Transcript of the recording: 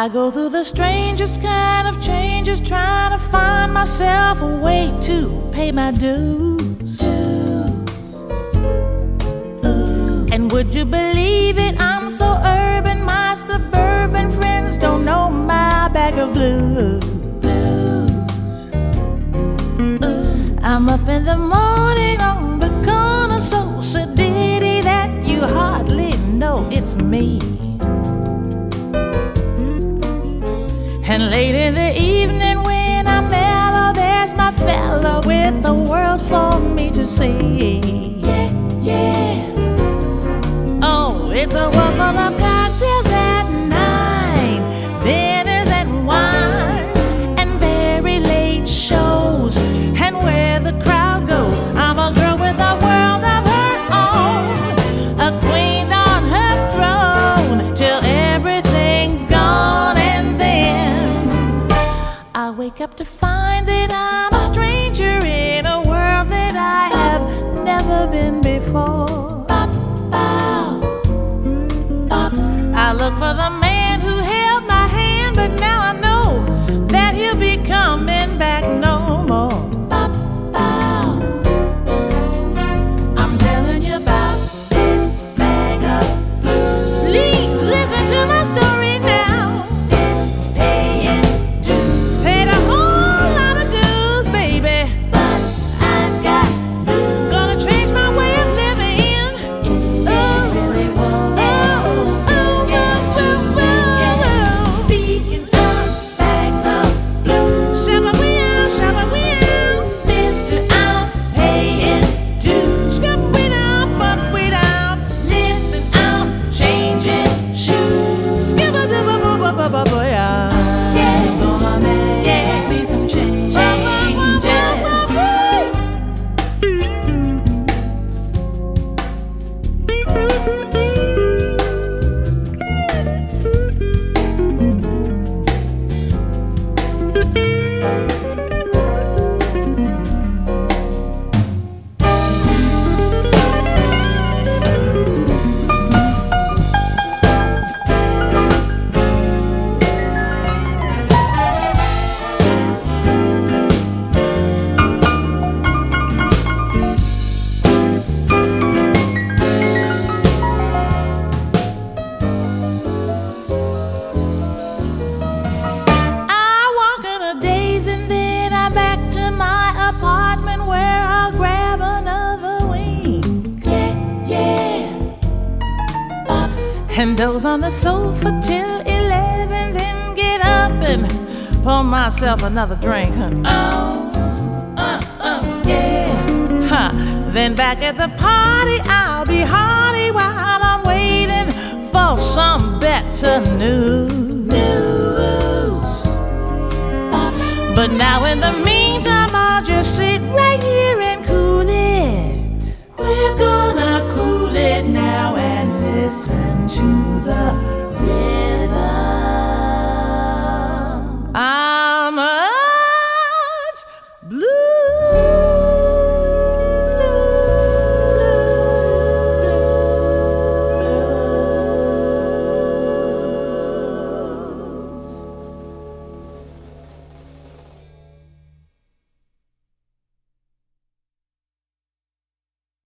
go through the strangest kind of changes, trying to find myself a way to pay my dues. And would you believe it, I'm so urban, my suburban friends don't know my bag of blues. I'm up in the morning on the corner, so sedity that you hardly know it's me. And late in the evening when I'm mellow, there's my fellow with the world for me to see. Yeah, yeah. Oh, it's a world full of cocktails at 9, dinners and wine, and very late shows. And where the crowd goes, I'm a girl with a world of her own, a queen on her throne, till everything's gone. And then I wake up to find that I'm a stranger in a world that I have never been before. I look for the man who held my hand, but now I know that he'll be coming back no more. I'm telling you about this bag of blues. Please listen to my story now. It's paying dues. Paid a whole lot of dues, baby, but I've got blues. Gonna change my way of living. It really won't. Speaking of bags of blues, shabba we out, Mister, I'm paying dues. Shabba we out, listen, I'm changing shoes. Skibba dabba boo ba ba ba yeah. Yeah, gonna make me some changes. Apartment where I'll grab another wing. Yeah, yeah. And doze on the sofa till 11, then get up and pour myself another drink. Yeah. Then back at the party, I'll be hearty while I'm waiting for some better news. But now in the meantime, I'll just sit right here and cool it. We're gonna cool it now and listen to the